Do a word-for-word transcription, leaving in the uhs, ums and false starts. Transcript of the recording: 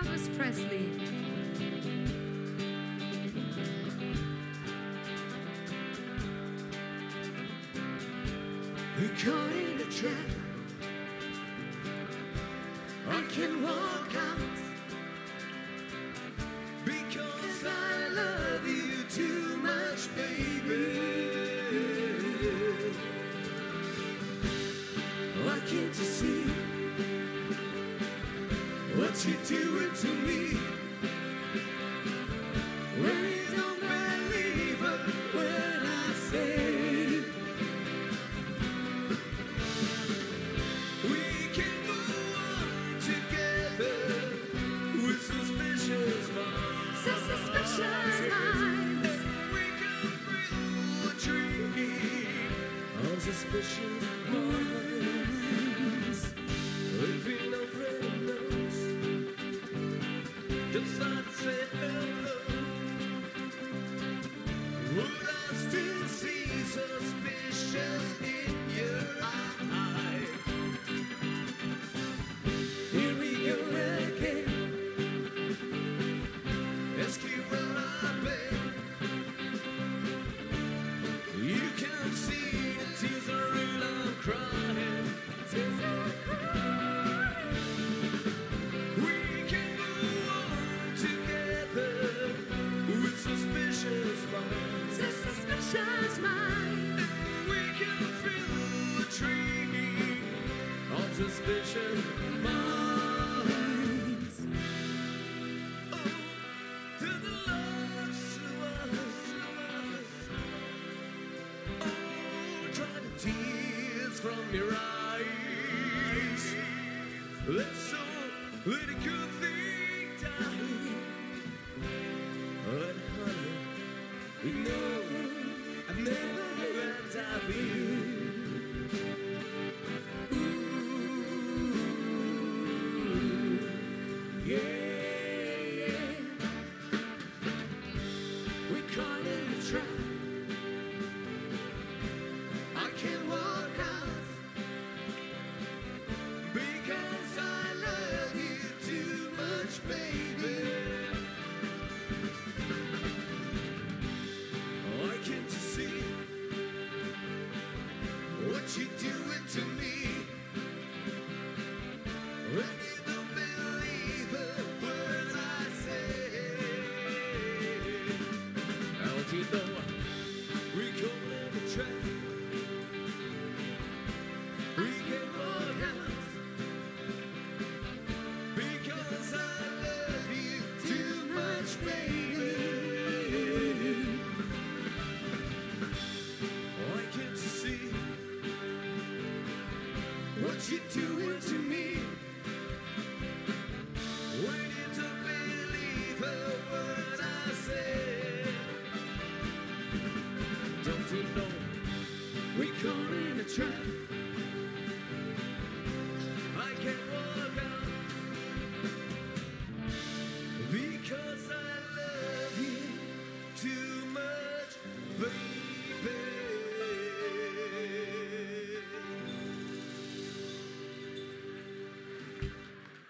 Elvis Presley. We caught in a trap. I can walk out because I love you too much, baby. Why can't you see what you're doing to me? When you don't believe a word I say. We can go on together with suspicious minds. So suspicious minds. We can thrill a tree on suspicious minds. If you know Fred knows, just like to say hello. Would I still see suspicious in your eye? Here we go again. Ask you where I've been. You can see the tears are real, I'm crying. Tears are crying. We can go on together with suspicious minds. So suspicious minds. We can thrill a tree on suspicious minds. Oh, to the loves of us. Oh, dry the tears from your eyes. Let's so let a good thing die. But honey, we know I never let die for you. Ooh, yeah, yeah. We caught in a trap. I can't walk out because I love you too much, baby. Why can't you see what you're doing to me? When you don't believe a word I say. Don't you know we caught in a trap? We can walk out because I love you too much, baby. Why can't you see what you're doing to me? When you don't believe a word I say. Don't you know we caught in a trap?